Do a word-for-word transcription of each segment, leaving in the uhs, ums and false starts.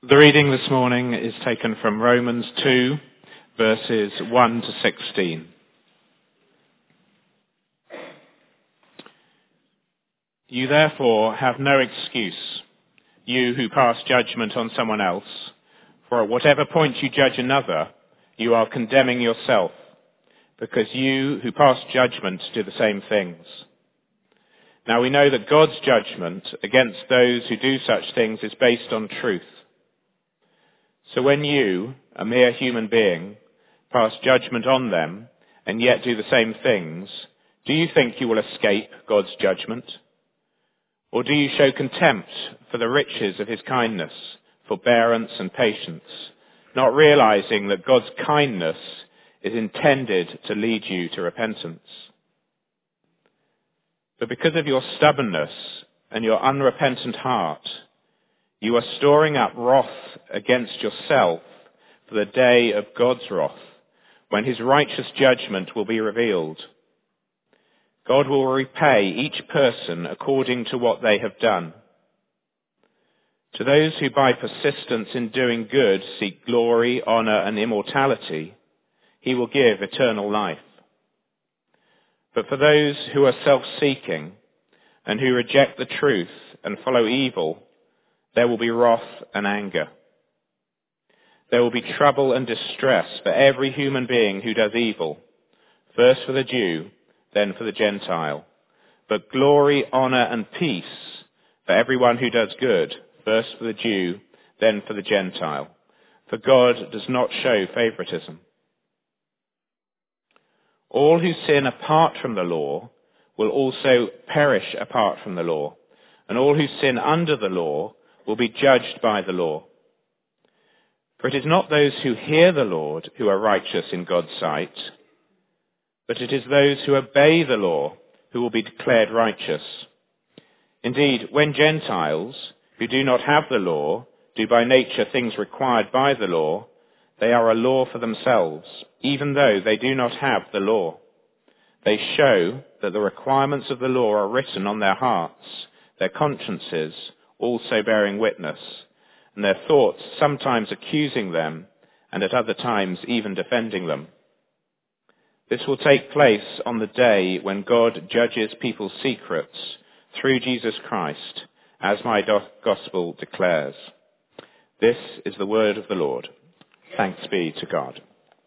The reading this morning is taken from Romans two, verses one to sixteen. You therefore have no excuse, you who pass judgment on someone else, for at whatever point you judge another, you are condemning yourself, because you who pass judgment do the same things. Now we know that God's judgment against those who do such things is based on truth. So when you, a mere human being, pass judgment on them and yet do the same things, do you think you will escape God's judgment? Or do you show contempt for the riches of his kindness, forbearance and patience, not realizing that God's kindness is intended to lead you to repentance? But because of your stubbornness and your unrepentant heart, you are storing up wrath against yourself for the day of God's wrath, when his righteous judgment will be revealed. God will repay each person according to what they have done. To those who by persistence in doing good seek glory, honor, and immortality, he will give eternal life. But for those who are self-seeking and who reject the truth and follow evil, there will be wrath and anger. There will be trouble and distress for every human being who does evil, first for the Jew, then for the Gentile. But glory, honor, and peace for everyone who does good, first for the Jew, then for the Gentile. For God does not show favoritism. All who sin apart from the law will also perish apart from the law, and all who sin under the law will be judged by the law. For it is not those who hear the Lord who are righteous in God's sight, but it is those who obey the law who will be declared righteous. Indeed, when Gentiles, who do not have the law, do by nature things required by the law, they are a law for themselves, even though they do not have the law. They show that the requirements of the law are written on their hearts, their consciences also bearing witness, and their thoughts sometimes accusing them, and at other times even defending them. This will take place on the day when God judges people's secrets through Jesus Christ, as my do- gospel declares. This is the word of the Lord. Thanks be to God.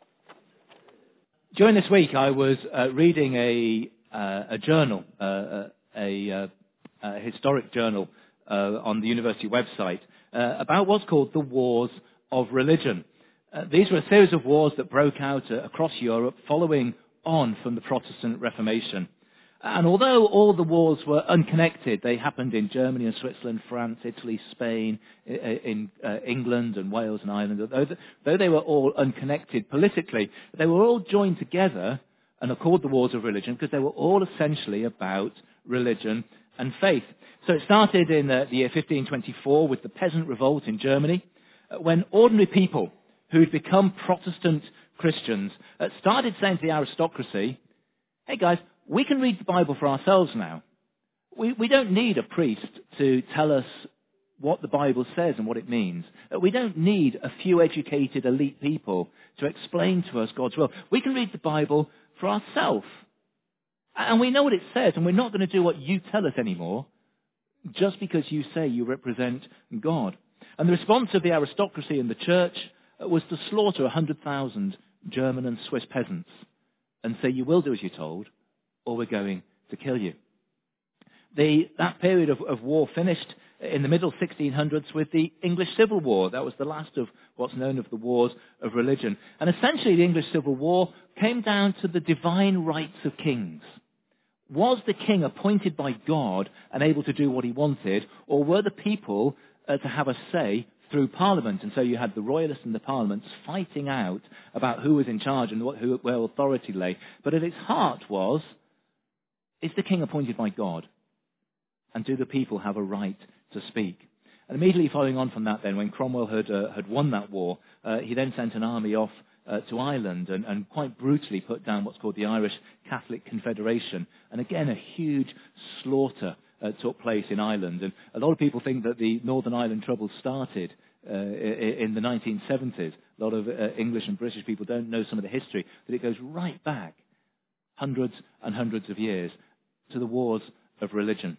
During this week, I was uh, reading a uh, a journal, uh, a, a, a historic journal uh, on the university website uh, about what's called the Wars of Religion. Uh, these were a series of wars that broke out uh, across Europe following on from the Protestant Reformation. And although all the wars were unconnected, they happened in Germany and Switzerland, France, Italy, Spain, in uh, England and Wales and Ireland. Though, though they were all unconnected politically, they were all joined together and are called the Wars of Religion because they were all essentially about religion and faith. So it started in uh, the year fifteen twenty-four with the Peasant Revolt in Germany, uh, when ordinary people who'd become Protestant Christians uh, started saying to the aristocracy, hey guys, we can read the Bible for ourselves now. We, we don't need a priest to tell us what the Bible says and what it means. We don't need a few educated elite people to explain to us God's will. We can read the Bible for ourselves. And we know what it says, and we're not going to do what you tell us anymore just because you say you represent God. And the response of the aristocracy and the church was to slaughter one hundred thousand German and Swiss peasants and say, you will do as you're told, or we're going to kill you. The, that period of, of war finished in the middle sixteen hundreds with the English Civil War. That was the last of what's known as the Wars of Religion. And essentially the English Civil War came down to the divine rights of kings. Was the king appointed by God and able to do what he wanted, or were the people uh, to have a say through Parliament? And so you had the royalists and the parliaments fighting out about who was in charge and what, who, where authority lay. But at its heart was, is the king appointed by God? And do the people have a right to speak? And immediately following on from that then, when Cromwell had, uh, had won that war, uh, he then sent an army off uh, to Ireland and, and quite brutally put down what's called the Irish Catholic Confederation. And again, a huge slaughter uh, took place in Ireland. And a lot of people think that the Northern Ireland Troubles started uh, in the nineteen seventies. A lot of uh, English and British people don't know some of the history, but it goes right back hundreds and hundreds of years to the wars of religion.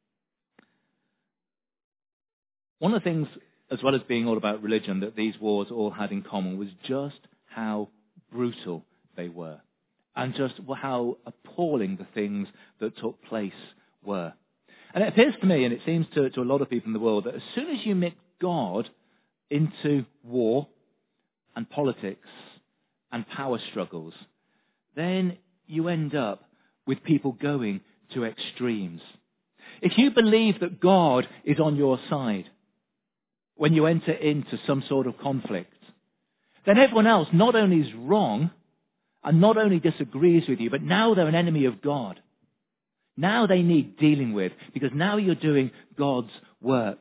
One of the things, as well as being all about religion, that these wars all had in common was just how brutal they were, and just how appalling the things that took place were. And it appears to me, and it seems to, to a lot of people in the world, that as soon as you mix God into war and politics and power struggles, then you end up with people going to extremes. If you believe that God is on your side when you enter into some sort of conflict, then everyone else not only is wrong and not only disagrees with you, but now they're an enemy of God. Now they need dealing with, because now you're doing God's work.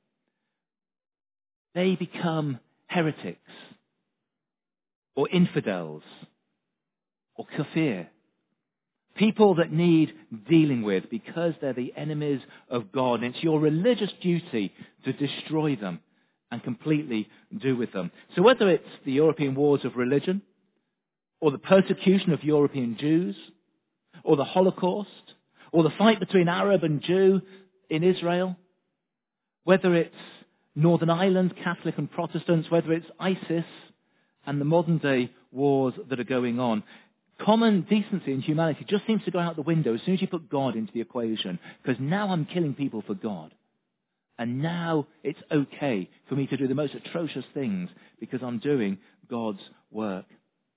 They become heretics or infidels or kafir. People that need dealing with because they're the enemies of God. And it's your religious duty to destroy them and completely do with them. So whether it's the European wars of religion, or the persecution of European Jews, or the Holocaust, or the fight between Arab and Jew in Israel, whether it's Northern Ireland, Catholic and Protestants, whether it's ISIS and the modern day wars that are going on, common decency and humanity just seems to go out the window as soon as you put God into the equation, because now I'm killing people for God. And now it's okay for me to do the most atrocious things because I'm doing God's work.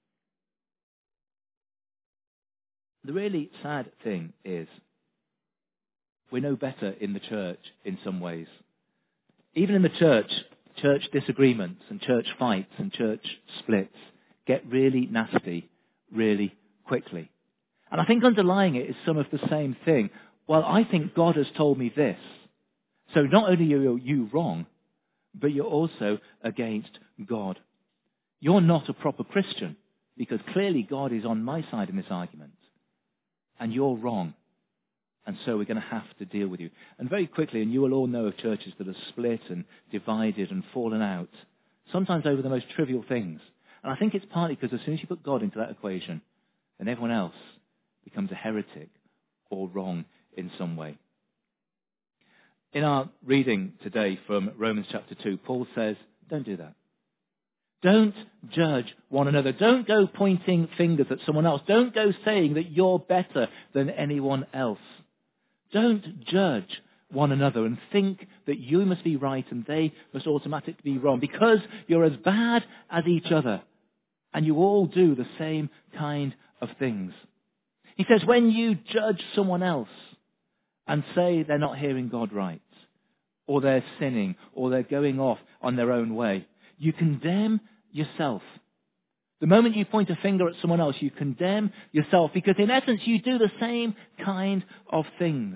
The really sad thing is we're no better in the church in some ways. Even in the church, church disagreements and church fights and church splits get really nasty really quickly. And I think underlying it is some of the same thing. Well, I think God has told me this. So not only are you wrong, but you're also against God. You're not a proper Christian because clearly God is on my side in this argument. And you're wrong. And so we're going to have to deal with you. And very quickly, and you will all know of churches that are split and divided and fallen out, sometimes over the most trivial things. And I think it's partly because as soon as you put God into that equation, then everyone else becomes a heretic or wrong in some way. In our reading today from Romans chapter two, Paul says, don't do that. Don't judge one another. Don't go pointing fingers at someone else. Don't go saying that you're better than anyone else. Don't judge one another and think that you must be right and they must automatically be wrong, because you're as bad as each other and you all do the same kind of things. He says when you judge someone else and say they're not hearing God right, or they're sinning, or they're going off on their own way, you condemn yourself. The moment you point a finger at someone else, you condemn yourself, because in essence you do the same kind of things.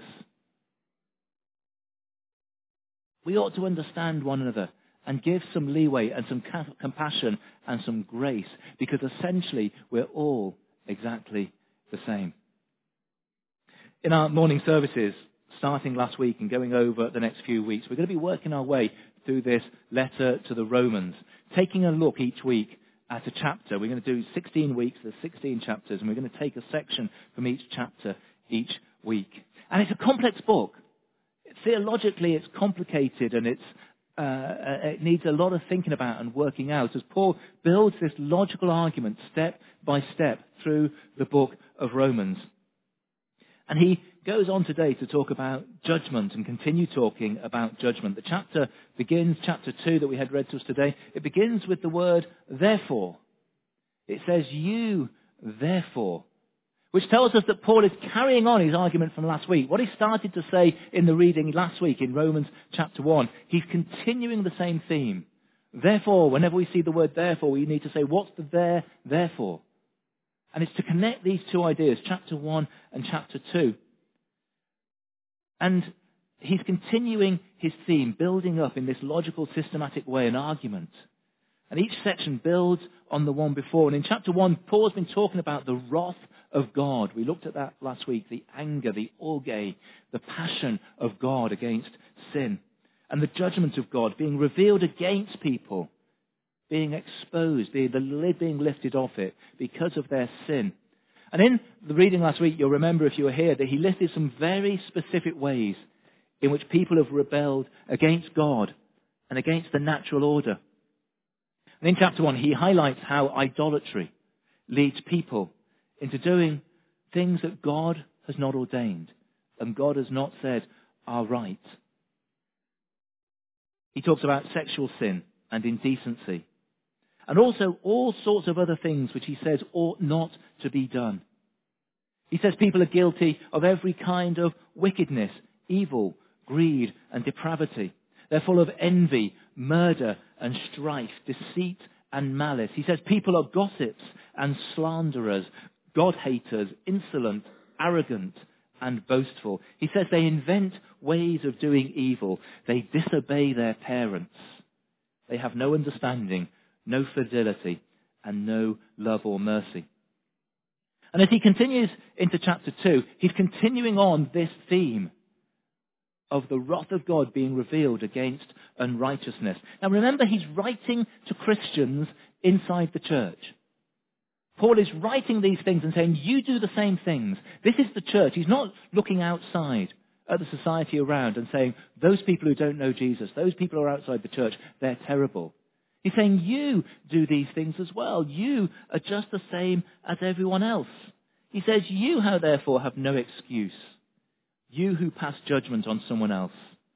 We ought to understand one another and give some leeway and some compassion and some grace, because essentially we're all exactly the same. In our morning services, starting last week and going over the next few weeks, we're going to be working our way through this letter to the Romans, taking a look each week at a chapter. We're going to do sixteen weeks, there's sixteen chapters, and we're going to take a section from each chapter each week. And it's a complex book. Theologically, it's complicated, and it's uh, it needs a lot of thinking about and working out as Paul builds this logical argument step by step through the book of Romans. And he goes on today to talk about judgment and continue talking about judgment. The chapter begins, chapter two that we had read to us today, it begins with the word therefore. It says, you therefore, which tells us that Paul is carrying on his argument from last week. What he started to say in the reading last week in Romans chapter one, he's continuing the same theme. Therefore, whenever we see the word therefore, we need to say, what's the there, therefore? And it's to connect these two ideas, chapter one and chapter two. And he's continuing his theme, building up in this logical, systematic way an argument. And each section builds on the one before. And in chapter one, Paul's been talking about the wrath of God. We looked at that last week, the anger, the orge, the passion of God against sin, and the judgment of God being revealed against people, being exposed, the, the lid being lifted off it because of their sin. And in the reading last week, you'll remember if you were here, that he listed some very specific ways in which people have rebelled against God and against the natural order. And in chapter one, he highlights how idolatry leads people into doing things that God has not ordained and God has not said are right. He talks about sexual sin and indecency, and also all sorts of other things which he says ought not to be done. He says people are guilty of every kind of wickedness, evil, greed, and depravity. They're full of envy, murder, and strife, deceit, and malice. He says people are gossips and slanderers, God-haters, insolent, arrogant, and boastful. He says they invent ways of doing evil. They disobey their parents. They have no understanding, no fidelity, and no love or mercy. And as he continues into chapter two, he's continuing on this theme of the wrath of God being revealed against unrighteousness. Now remember, he's writing to Christians inside the church. Paul is writing these things and saying, you do the same things. This is the church. He's not looking outside at the society around and saying, those people who don't know Jesus, those people who are outside the church, they're terrible. He's saying, you do these things as well. You are just the same as everyone else. He says, you, how therefore, have no excuse. You who pass judgment on someone else.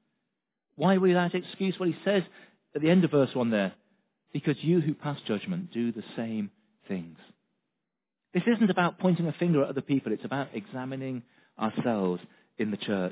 Why without excuse? Well, he says at the end of verse one there, because you who pass judgment do the same things. This isn't about pointing a finger at other people. It's about examining ourselves in the church.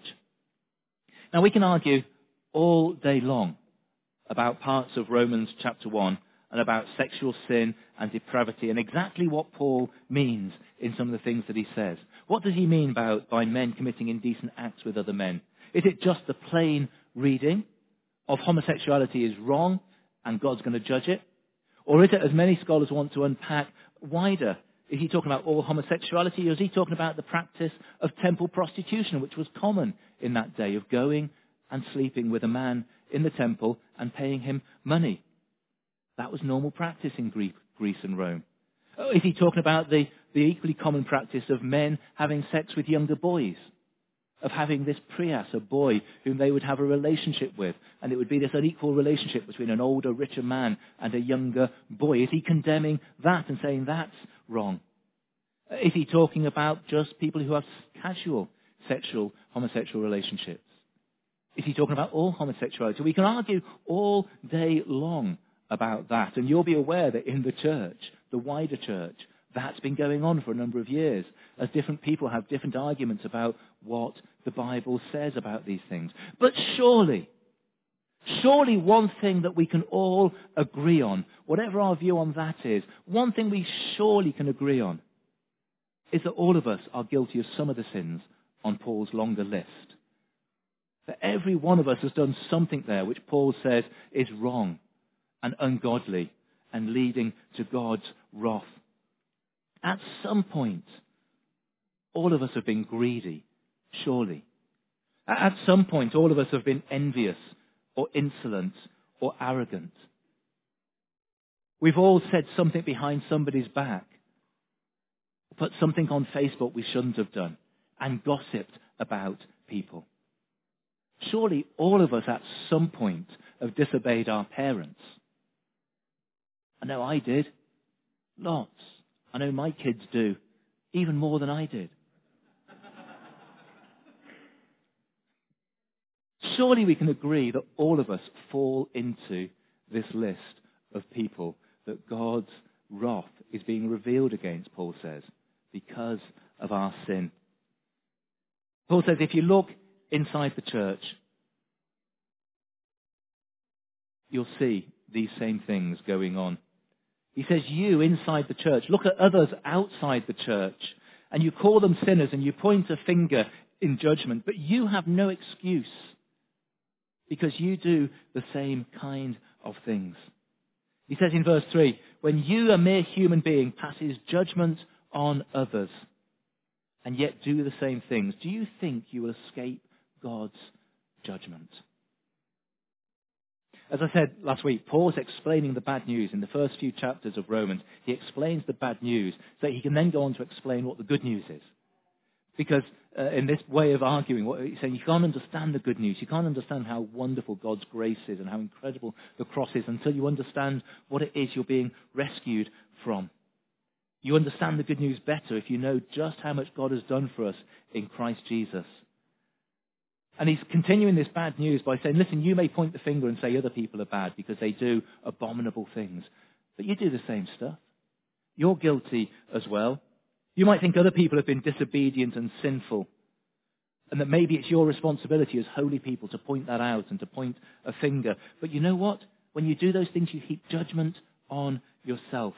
Now, we can argue all day long about parts of Romans chapter one and about sexual sin and depravity and exactly what Paul means in some of the things that he says. What does he mean by, by men committing indecent acts with other men? Is it just the plain reading of homosexuality is wrong and God's going to judge it? Or is it, as many scholars want to unpack, wider? Is he talking about all homosexuality, or is he talking about the practice of temple prostitution, which was common in that day, of going and sleeping with a man in the temple and paying him money? That was normal practice in Greece and Rome. Oh, is he talking about the, the equally common practice of men having sex with younger boys? Of having this prias, a boy whom they would have a relationship with, and it would be this unequal relationship between an older, richer man and a younger boy. Is he condemning that and saying that's wrong? Is he talking about just people who have casual sexual, homosexual relationships? Is he talking about all homosexuality? We can argue all day long about that, and you'll be aware that in the church, the wider church, that's been going on for a number of years, as different people have different arguments about what the Bible says about these things. But surely, surely one thing that we can all agree on, whatever our view on that is, one thing we surely can agree on, is that all of us are guilty of some of the sins on Paul's longer list. That every one of us has done something there which Paul says is wrong and ungodly and leading to God's wrath. At some point, all of us have been greedy, surely. At some point, all of us have been envious or insolent or arrogant. We've all said something behind somebody's back, put something on Facebook we shouldn't have done, and gossiped about people. Surely all of us at some point have disobeyed our parents. I know I did. Lots. I know my kids do, even more than I did. Surely we can agree that all of us fall into this list of people that God's wrath is being revealed against, Paul says, because of our sin. Paul says if you look inside the church, you'll see these same things going on. He says you inside the church, look at others outside the church, and you call them sinners and you point a finger in judgment, but you have no excuse because you do the same kind of things. He says in verse three, when you, a mere human being, passes judgment on others, and yet do the same things, do you think you will escape God's judgment? As I said last week, Paul is explaining the bad news in the first few chapters of Romans. He explains the bad news so he can then go on to explain what the good news is. Because uh, in this way of arguing, what he's saying, you can't understand the good news. You can't understand how wonderful God's grace is and how incredible the cross is until you understand what it is you're being rescued from. You understand the good news better if you know just how much God has done for us in Christ Jesus. And he's continuing this bad news by saying, listen, you may point the finger and say other people are bad because they do abominable things. But you do the same stuff. You're guilty as well. You might think other people have been disobedient and sinful, and that maybe it's your responsibility as holy people to point that out and to point a finger. But you know what? When you do those things, you heap judgment on yourself.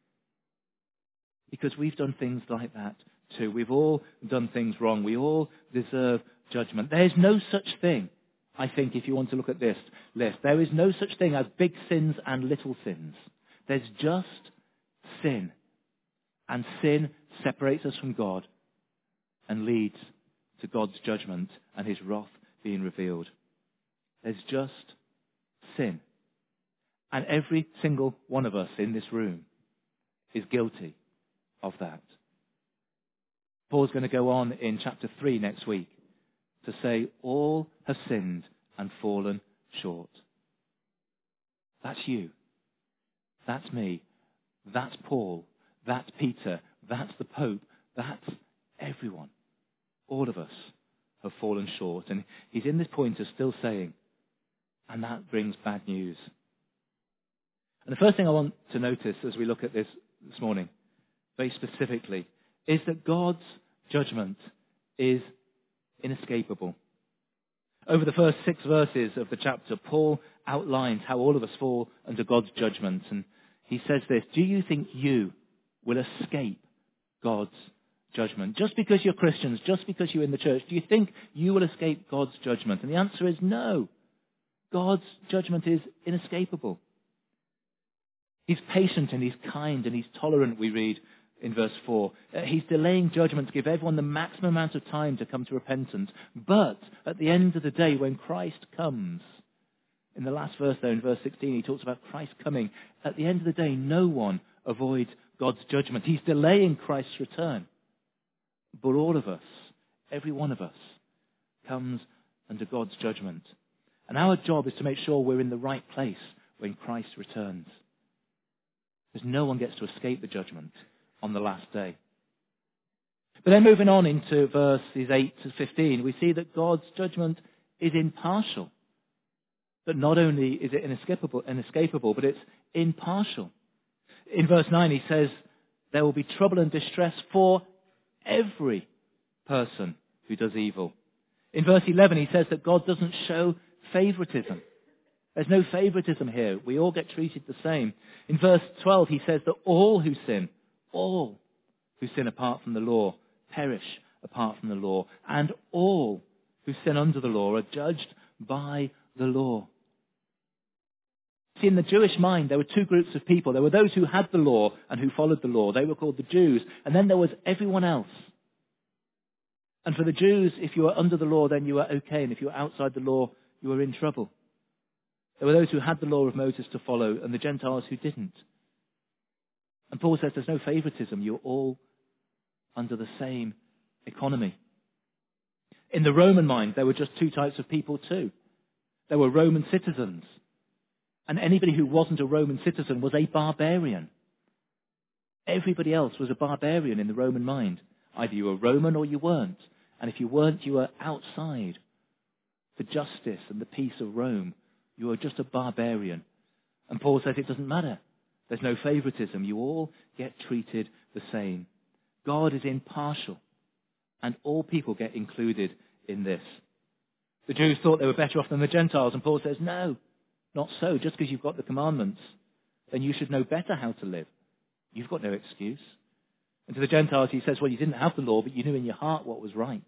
Because we've done things like that too. We've all done things wrong. We all deserve judgment. There's no such thing, I think, if you want to look at this list. There is no such thing as big sins and little sins. There's just sin. And sin separates us from God and leads to God's judgment and his wrath being revealed. There's just sin. And every single one of us in this room is guilty of that. Paul's going to go on in chapter three next week to say all have sinned and fallen short. That's you. That's me. That's Paul. That's Peter. That's the Pope. That's everyone. All of us have fallen short. And he's in this point of still saying, and that brings bad news. And the first thing I want to notice as we look at this this morning, very specifically, is that God's judgment is inescapable. Over the first six verses of the chapter, Paul outlines how all of us fall under God's judgment. And he says this, do you think you will escape God's judgment? Just because you're Christians, just because you're in the church, do you think you will escape God's judgment? And the answer is no. God's judgment is inescapable. He's patient and he's kind and he's tolerant, we read in verse four. Uh, he's delaying judgment to give everyone the maximum amount of time to come to repentance. But at the end of the day, when Christ comes, in the last verse there, in verse sixteen, he talks about Christ coming. At the end of the day, no one avoids God's judgment. He's delaying Christ's return. But all of us, every one of us, comes under God's judgment. And our job is to make sure we're in the right place when Christ returns. Because no one gets to escape the judgment on the last day. But then moving on into verses eight to fifteen, we see that God's judgment is impartial. That not only is it inescapable, inescapable, but it's impartial. In verse nine he says, there will be trouble and distress for every person who does evil. In verse eleven he says that God doesn't show favoritism. There's no favoritism here. We all get treated the same. In verse twelve he says that all who sin, all who sin apart from the law, perish apart from the law. And all who sin under the law are judged by the law. See, in the Jewish mind, there were two groups of people. There were those who had the law and who followed the law. They were called the Jews. And then there was everyone else. And for the Jews, if you were under the law, then you were okay. And if you were outside the law, you were in trouble. There were those who had the law of Moses to follow and the Gentiles who didn't. And Paul says there's no favoritism. You're all under the same economy. In the Roman mind, there were just two types of people too. There were Roman citizens. And anybody who wasn't a Roman citizen was a barbarian. Everybody else was a barbarian in the Roman mind. Either you were Roman or you weren't. And if you weren't, you were outside the justice and the peace of Rome. You were just a barbarian. And Paul says it doesn't matter. There's no favoritism. You all get treated the same. God is impartial. And all people get included in this. The Jews thought they were better off than the Gentiles. And Paul says, no, not so. Just because you've got the commandments, then you should know better how to live. You've got no excuse. And to the Gentiles he says, well, you didn't have the law, but you knew in your heart what was right.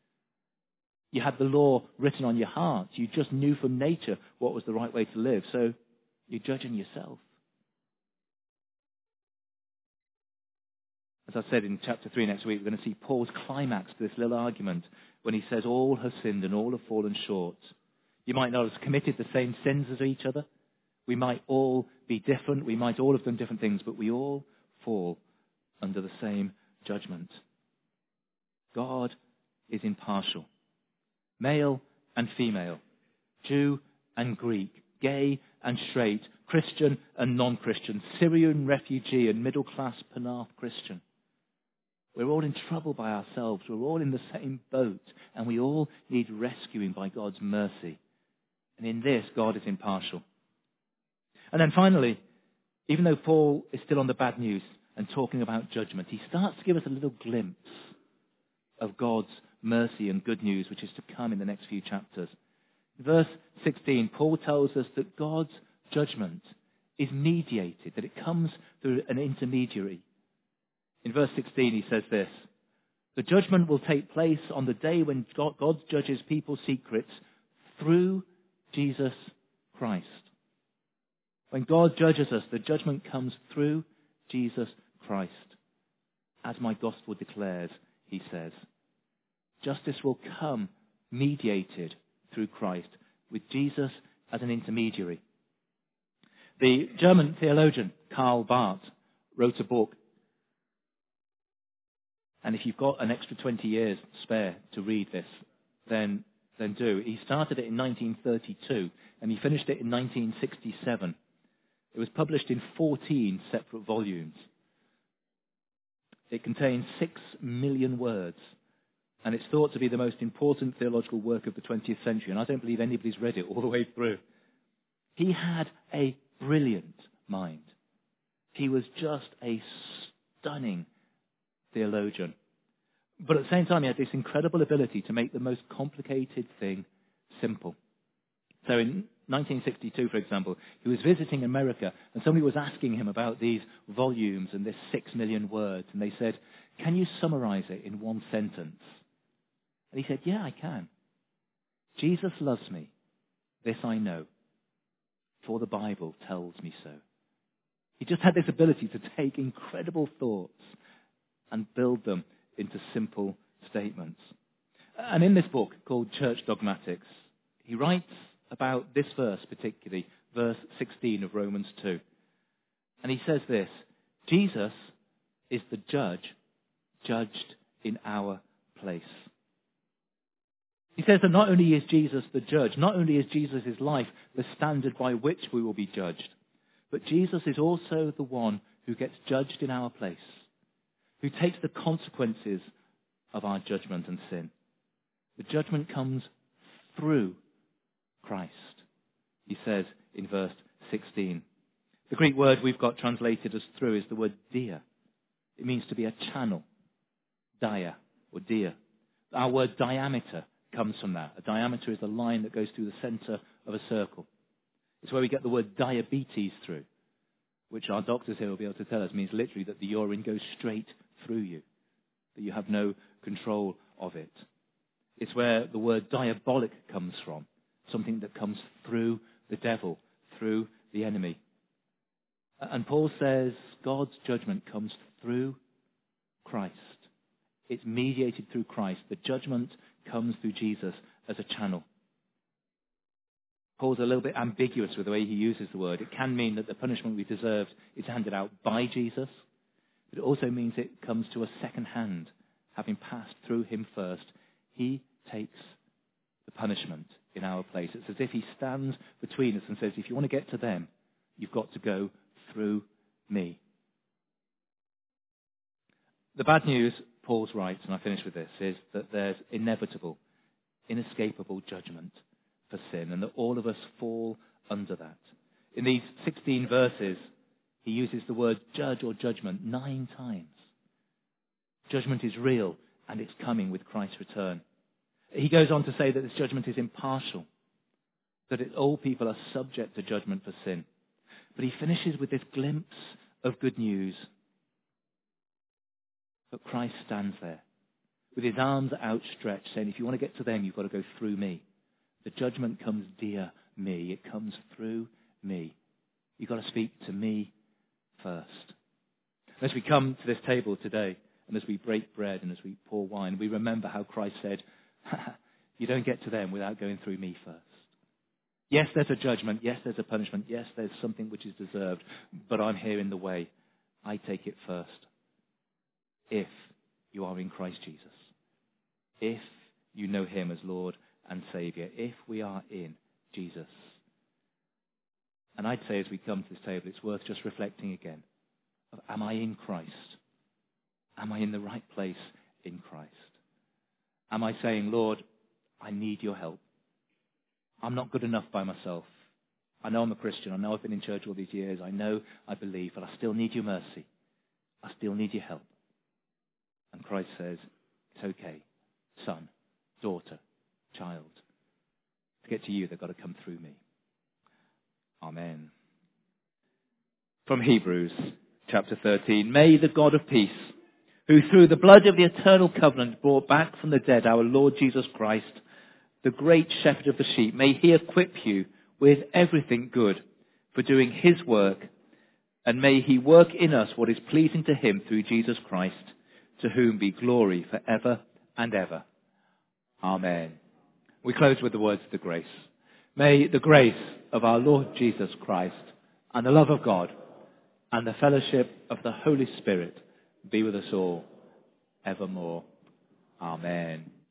You had the law written on your heart. You just knew from nature what was the right way to live. So you're judging yourself. As I said in chapter three next week, we're going to see Paul's climax to this little argument when he says all have sinned and all have fallen short. You might not have committed the same sins as each other. We might all be different. We might all have done different things, but we all fall under the same judgment. God is impartial. Male and female, Jew and Greek, gay and straight, Christian and non-Christian, Syrian refugee and middle-class Penarth Christian. We're all in trouble by ourselves. We're all in the same boat, and we all need rescuing by God's mercy. And in this, God is impartial. And then finally, even though Paul is still on the bad news and talking about judgment, he starts to give us a little glimpse of God's mercy and good news, which is to come in the next few chapters. In verse sixteen, Paul tells us that God's judgment is mediated, that it comes through an intermediary. In verse sixteen, he says this: the judgment will take place on the day when God, God judges people's secrets through Jesus Christ. When God judges us, the judgment comes through Jesus Christ. As my gospel declares, he says. Justice will come mediated through Christ, with Jesus as an intermediary. The German theologian Karl Barth wrote a book, and if you've got an extra twenty years spare to read this, then, then do. He started it in nineteen thirty-two, and he finished it in nineteen sixty-seven. It was published in fourteen separate volumes. It contains six million words, and it's thought to be the most important theological work of the twentieth century, and I don't believe anybody's read it all the way through. He had a brilliant mind. He was just a stunning theologian. But at the same time, he had this incredible ability to make the most complicated thing simple. So in nineteen sixty-two, for example, he was visiting America, and somebody was asking him about these volumes and this six million words, and they said, "Can you summarize it in one sentence?" And he said, "Yeah, I can. Jesus loves me. This I know, for the Bible tells me so." He just had this ability to take incredible thoughts and build them into simple statements. And in this book called Church Dogmatics, he writes about this verse particularly, verse sixteen of Romans two. And he says this: Jesus is the judge, judged in our place. He says that not only is Jesus the judge, not only is Jesus' life the standard by which we will be judged, but Jesus is also the one who gets judged in our place, who takes the consequences of our judgment and sin. The judgment comes through Christ, he says in verse sixteen. The Greek word we've got translated as through is the word dia. It means to be a channel, dia or dia. Our word diameter comes from that. A diameter is the line that goes through the center of a circle. It's where we get the word diabetes through, which our doctors here will be able to tell us means literally that the urine goes straight through you, that you have no control of it. It's where the word diabolic comes from, something that comes through the devil, through the enemy. And Paul says God's judgment comes through Christ. It's mediated through Christ. The judgment comes through Jesus as a channel. Paul's a little bit ambiguous with the way he uses the word. It can mean that the punishment we deserved is handed out by Jesus, but it also means it comes to us second hand, having passed through him first. He takes the punishment in our place. It's as if he stands between us and says, if you want to get to them, you've got to go through me. The bad news, Paul's right, and I finish with this, is that there's inevitable, inescapable judgment for sin, and that all of us fall under that. In these sixteen verses, he uses the word judge or judgment nine times. Judgment is real, and it's coming with Christ's return. He goes on to say that this judgment is impartial, that it, all people are subject to judgment for sin. But he finishes with this glimpse of good news. But Christ stands there with his arms outstretched, saying, if you want to get to them, you've got to go through me. The judgment comes dear me. It comes through me. You've got to speak to me first. And as we come to this table today, and as we break bread and as we pour wine, we remember how Christ said, you don't get to them without going through me first. Yes, there's a judgment. Yes, there's a punishment. Yes, there's something which is deserved. But I'm here in the way. I take it first. If you are in Christ Jesus. If you know him as Lord and Saviour. If we are in Jesus. And I'd say as we come to this table, it's worth just reflecting again. Of, am I in Christ? Am I in the right place in Christ? Am I saying, Lord, I need your help. I'm not good enough by myself. I know I'm a Christian. I know I've been in church all these years. I know I believe, but I still need your mercy. I still need your help. And Christ says, it's okay, son, daughter, child. To get to you, they've got to come through me. Amen. From Hebrews chapter thirteen, may the God of peace, who through the blood of the eternal covenant brought back from the dead our Lord Jesus Christ, the great shepherd of the sheep, may he equip you with everything good for doing his work, and may he work in us what is pleasing to him through Jesus Christ, to whom be glory forever and ever. Amen. We close with the words of the grace. May the grace of our Lord Jesus Christ and the love of God and the fellowship of the Holy Spirit be with us all evermore. Amen.